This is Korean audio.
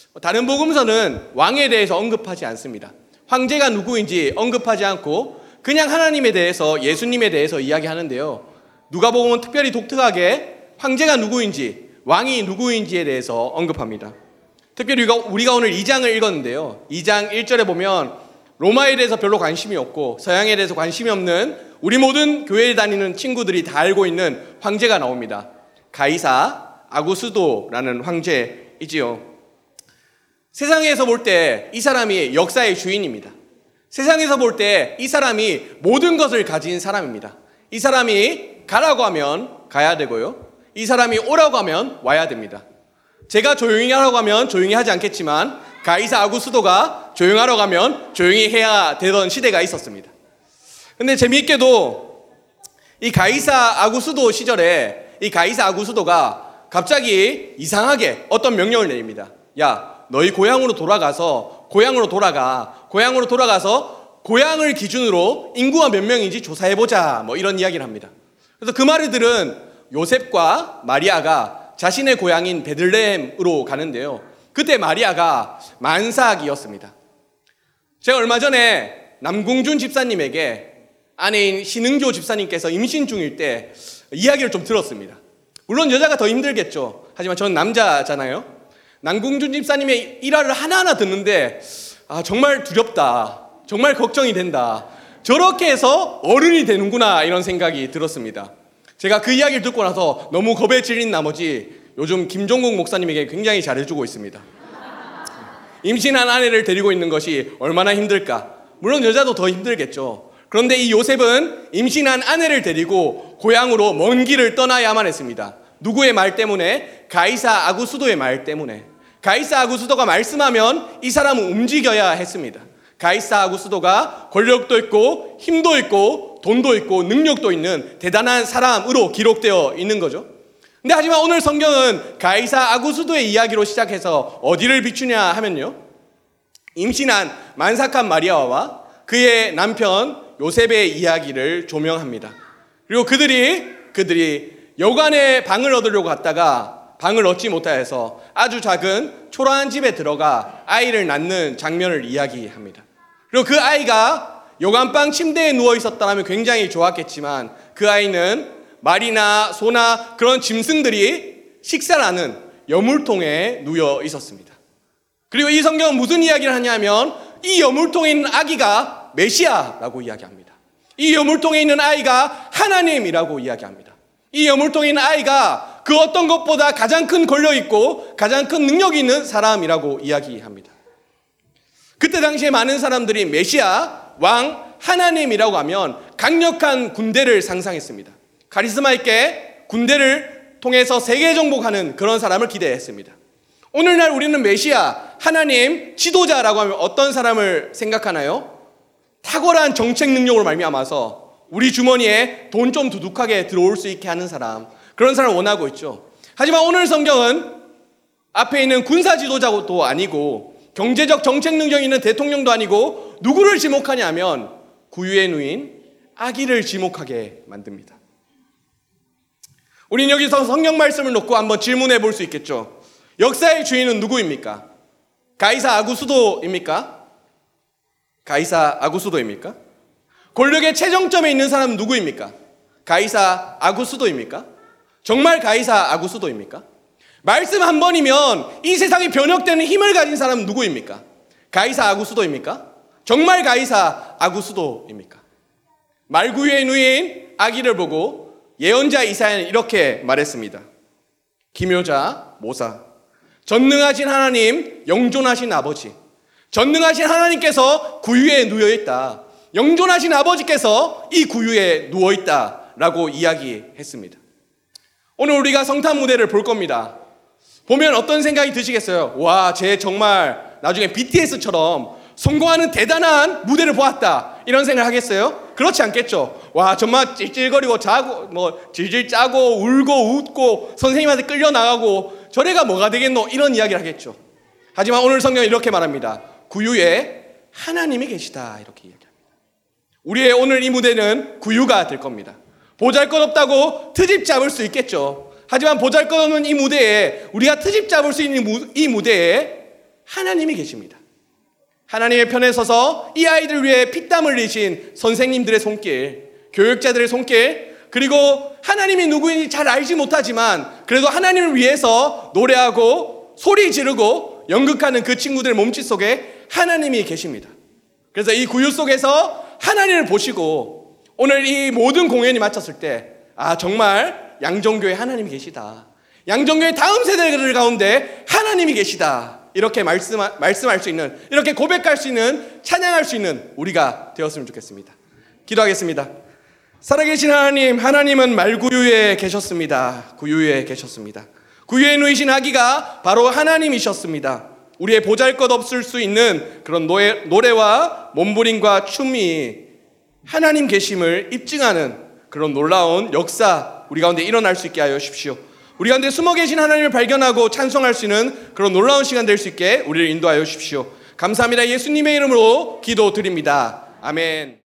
다른 복음서는 왕에 대해서 언급하지 않습니다. 황제가 누구인지 언급하지 않고 그냥 하나님에 대해서, 예수님에 대해서 이야기하는데요. 누가복음은 특별히 독특하게 황제가 누구인지, 왕이 누구인지에 대해서 언급합니다. 특별히 우리가 오늘 2장을 읽었는데요. 2장 1절에 보면 로마에 대해서 별로 관심이 없고 서양에 대해서 관심이 없는 우리 모든 교회에 다니는 친구들이 다 알고 있는 황제가 나옵니다. 가이사 아구스도라는 황제이지요. 세상에서 볼 때 이 사람이 역사의 주인입니다. 세상에서 볼 때 이 사람이 모든 것을 가진 사람입니다. 이 사람이 가라고 하면 가야 되고요. 이 사람이 오라고 하면 와야 됩니다. 제가 조용히 하라고 하면 조용히 하지 않겠지만 가이사 아구스도가 조용하라고 하면 조용히 해야 되던 시대가 있었습니다. 근데 재미있게도 이 가이사 아구스도 시절에 이 가이사 아구스도가 갑자기 이상하게 어떤 명령을 내립니다. 야, 너희 고향으로 돌아가서 고향을 기준으로 인구가 몇 명인지 조사해보자, 뭐 이런 이야기를 합니다. 그래서 그 말을 들은 요셉과 마리아가 자신의 고향인 베들레헴으로 가는데요. 그때 마리아가 만삭이었습니다. 제가 얼마 전에 남궁준 집사님에게 아내인 신은교 집사님께서 임신 중일 때 이야기를 좀 들었습니다. 물론 여자가 더 힘들겠죠. 하지만 저는 남자잖아요. 남궁준 집사님의 일화를 하나하나 듣는데 정말 두렵다. 정말 걱정이 된다. 저렇게 해서 어른이 되는구나, 이런 생각이 들었습니다. 제가 그 이야기를 듣고 나서 너무 겁에 질린 나머지 요즘 김종국 목사님에게 굉장히 잘해주고 있습니다. 임신한 아내를 데리고 있는 것이 얼마나 힘들까. 물론 여자도 더 힘들겠죠. 그런데 이 요셉은 임신한 아내를 데리고 고향으로 먼 길을 떠나야만 했습니다. 누구의 말 때문에? 가이사 아구스도의 말 때문에. 가이사 아구스도가 말씀하면 이 사람은 움직여야 했습니다. 가이사 아구스도가 권력도 있고 힘도 있고 돈도 있고 능력도 있는 대단한 사람으로 기록되어 있는 거죠. 근데 하지만 오늘 성경은 가이사 아구스도의 이야기로 시작해서 어디를 비추냐 하면요, 임신한 만삭한 마리아와 그의 남편 요셉의 이야기를 조명합니다. 그리고 그들이 여관에 방을 얻으려고 갔다가 방을 얻지 못하여서 아주 작은 초라한 집에 들어가 아이를 낳는 장면을 이야기합니다. 그리고 그 아이가 여관방 침대에 누워 있었다면 굉장히 좋았겠지만 그 아이는 말이나 소나 그런 짐승들이 식사를 하는 여물통에 누워 있었습니다. 그리고 이 성경은 무슨 이야기를 하냐면 이 여물통에 있는 아기가 메시아라고 이야기합니다. 이 여물통에 있는 아이가 하나님이라고 이야기합니다. 이 여물통에 있는 아이가 그 어떤 것보다 가장 큰 권력 있고 가장 큰 능력이 있는 사람이라고 이야기합니다. 그때 당시에 많은 사람들이 메시아, 왕, 하나님이라고 하면 강력한 군대를 상상했습니다. 카리스마 있게 군대를 통해서 세계 정복하는 그런 사람을 기대했습니다. 오늘날 우리는 메시아, 하나님, 지도자라고 하면 어떤 사람을 생각하나요? 탁월한 정책 능력으로 말미암아서 우리 주머니에 돈 좀 두둑하게 들어올 수 있게 하는 사람, 그런 사람을 원하고 있죠. 하지만 오늘 성경은 앞에 있는 군사 지도자도 아니고 경제적 정책 능력이 있는 대통령도 아니고 누구를 지목하냐 하면 구유에 누인 아기를 지목하게 만듭니다. 우리는 여기서 성경 말씀을 놓고 한번 질문해 볼 수 있겠죠. 역사의 주인은 누구입니까? 가이사 아구스도입니까? 가이사 아구스도입니까? 권력의 최정점에 있는 사람은 누구입니까? 가이사 아구스도입니까? 정말 가이사 아구스도입니까? 말씀 한 번이면 이 세상이 변혁되는 힘을 가진 사람은 누구입니까? 가이사 아구스도입니까? 정말 가이사 아구스도입니까? 말구유에 누인 아기를 보고 예언자 이사야는 이렇게 말했습니다. 기묘자 모사, 전능하신 하나님, 영존하신 아버지, 전능하신 하나님께서 구유에 누워있다, 영존하신 아버지께서 이 구유에 누워있다라고 이야기했습니다. 오늘 우리가 성탄 무대를 볼 겁니다. 보면 어떤 생각이 드시겠어요? 와, 쟤 정말 나중에 BTS처럼 성공하는 대단한 무대를 보았다, 이런 생각을 하겠어요? 그렇지 않겠죠. 와, 정말 찔찔거리고 자고 질질 짜고 울고 웃고 선생님한테 끌려나가고 저래가 뭐가 되겠노, 이런 이야기를 하겠죠. 하지만 오늘 성경은 이렇게 말합니다. 구유에 하나님이 계시다, 이렇게 이야기합니다. 우리의 오늘 이 무대는 구유가 될 겁니다. 보잘것없다고 트집 잡을 수 있겠죠. 하지만 보잘것없는 이 무대에, 우리가 트집 잡을 수 있는 이 무대에 하나님이 계십니다. 하나님의 편에 서서 이 아이들 위해 피땀 흘리신 선생님들의 손길, 교육자들의 손길, 그리고 하나님이 누구인지 잘 알지 못하지만 그래도 하나님을 위해서 노래하고 소리 지르고 연극하는 그 친구들 몸짓 속에 하나님이 계십니다. 그래서 이 구유 속에서 하나님을 보시고 오늘 이 모든 공연이 마쳤을 때 정말 양정교회 하나님이 계시다. 양정교회 다음 세대들 가운데 하나님이 계시다. 이렇게 말씀할 수 있는, 이렇게 고백할 수 있는, 찬양할 수 있는 우리가 되었으면 좋겠습니다. 기도하겠습니다. 살아계신 하나님, 하나님은 말구유에 계셨습니다. 구유에 계셨습니다. 구유에 누이신 아기가 바로 하나님이셨습니다. 우리의 보잘것없을 수 있는 그런 노래와 몸부림과 춤이 하나님 계심을 입증하는 그런 놀라운 역사 우리 가운데 일어날 수 있게 하여 주십시오. 우리 가운데 숨어 계신 하나님을 발견하고 찬송할 수 있는 그런 놀라운 시간 될 수 있게 우리를 인도하여 주십시오. 감사합니다. 예수님의 이름으로 기도드립니다. 아멘.